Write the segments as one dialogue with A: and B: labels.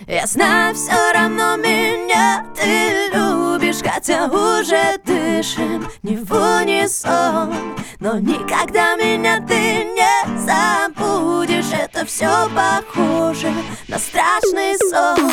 A: Я знаю, все равно меня ты любишь, хотя уже дышим не в унисон. Но никогда меня ты не забудешь. Это все похоже на страшный сон.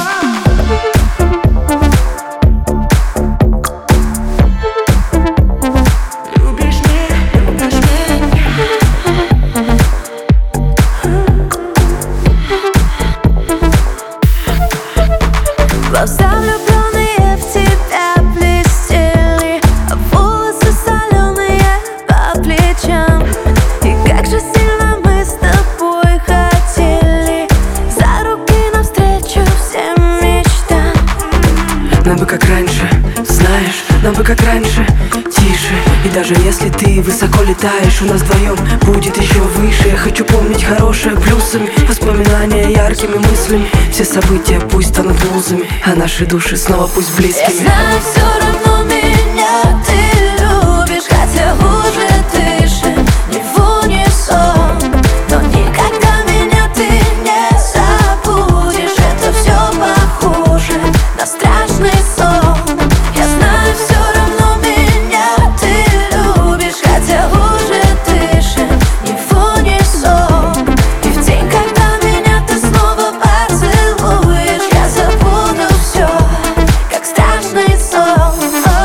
A: Глаза влюбленные в тебя блестели, а волосы соленые по плечам. И как же сильно мы с тобой хотели за руки навстречу всем мечтам.
B: Нам бы как раньше, знаешь, нам бы как раньше, тише. И даже если ты высоко летаешь, у нас вдвоем будет еще выше. Я хочу помнить хорошее плюсами, воспоминания яркими мыслями. Все события пусть станут лузами, а наши души снова пусть близкими.
A: Я знаю, все равно меня ты любишь, хотя уже дышим не в унисон. Но никогда меня ты не забудешь. Это все похоже на страшный сон. Я знаю, все равно меня ты любишь, хотя уже дышим не в унисон. И в день, когда меня ты снова поцелуешь, я забуду все, как страшный сон.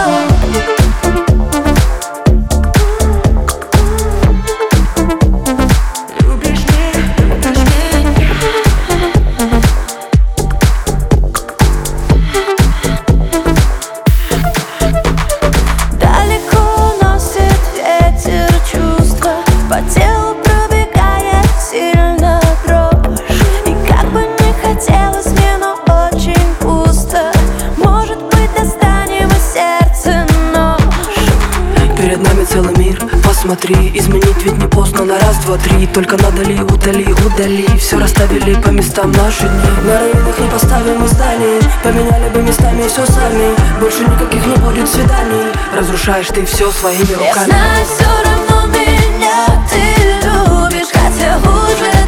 B: Любишь меня,
A: Далеко носит ветер чувства, по телу пробегает сильно дрожь. И как бы не хотелось мне, но очень пусто. Может быть, достанем из сердца нож.
B: перед нами целый мир, посмотри. Изменить ведь не поздно на раз, два, три. Только надали, удали, удали. Все расставили по местам наши дни. На районах не поставим изданий, поменяли бы местами все сами. Больше никаких не будет свиданий. Разрушаешь ты все своими
A: Я
B: руками.
A: знаю, все равно меня ты любишь, хотя уже